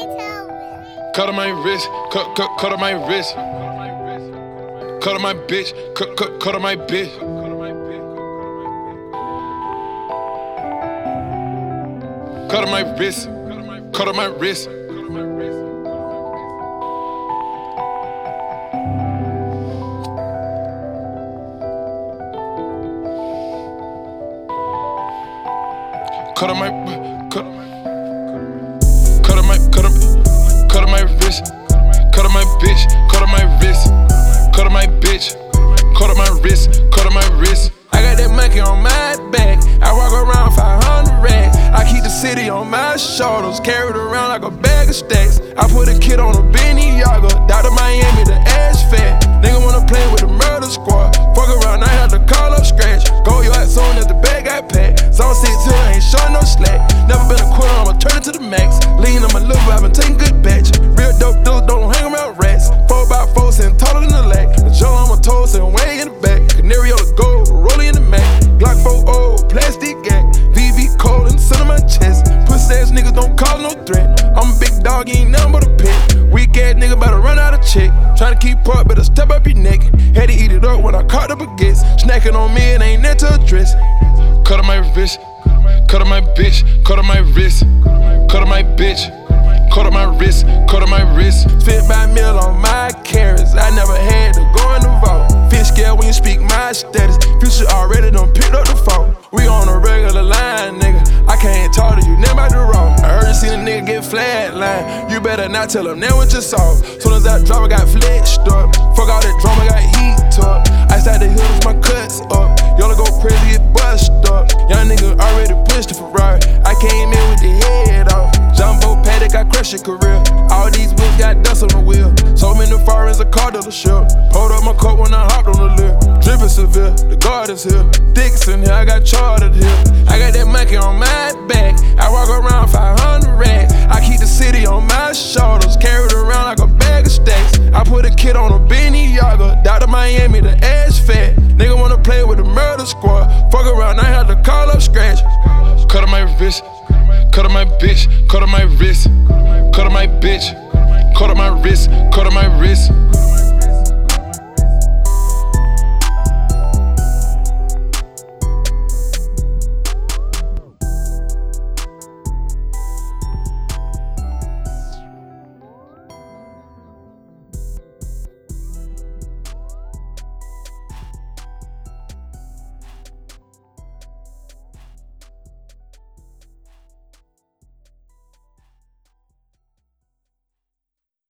Cut on my wrist, cut on my wrist. Cut on my bitch, cut on my bitch. Cut on my wrist, cut on my wrist. Cut on my wrist, cut on my bitch, cut on my wrist, cut on my bitch, cut on my wrist, cut on my wrist. I got that monkey on my back, I walk around 500 racks. I keep the city on my shoulders, carried around like a bag of stacks. I put a kid on a Benny Yaga, down to Miami, the ass fat. Nigga wanna play with the murder squad, fuck around, I had to call up scratch. Go yard soon as the bag got packed. Zone 6 till I ain't showing no slack. Never been a quitter, I'ma turn it to the max. Lean on my liver, I've been taking good batch. Real dope dealers don't hang around rats. 4x4 sitting taller than the lack. The Joe on my toes and way in the back. Canary on the gold, rolling in the Mac. Glock 4 plastic gag. VV cold and sit on my chest. Pussy ass niggas don't call no threat. I'm a big dog, you ain't nothing but a pet. Weak ass nigga about to run out of check. Tryna keep up, better step up your neck. Had to eat it up when I caught the baguettes. Snacking on me, it ain't nothing to address. Cut on my wrist, cut on my bitch, cut on my wrist, cut on my bitch, cut on my wrist, cut on my wrist. Spent my meal on my carrots, I never had to go in the vault. Feel scared when you speak my status, future already done picked up the phone. We on a regular line, nigga, I can't talk to you, never about the raw. I heard you seen a nigga get flatline, you better not tell him that what you saw. Soon as that drop, I got flexed up, fuck all that drama, got heat up. I started the hills, my cuts up, y'all go crazy, get bust up. Young nigga already pushed the Ferrari, I came in with the head off. Jumbo paddock, I crushed your career. All these wheels got dust on the wheel. So many foreigns, a car dealership. Hold up my coat when I hopped on the lip. Drippin' severe, the guard is here. Dixon here, I got chartered here. I got that monkey on my back. I walk around 500 racks. I keep the city on my shoulders, carried around like a bag of stacks. I put a kid on a Benny Yaga, down to Miami, the ass fat. Nigga wanna play with the murder squad. Fuck around, I had to call up scratch. Cut on my wrist, cut on my bitch, cut on my wrist, cut on my bitch, cut on my wrist, cut on my wrist.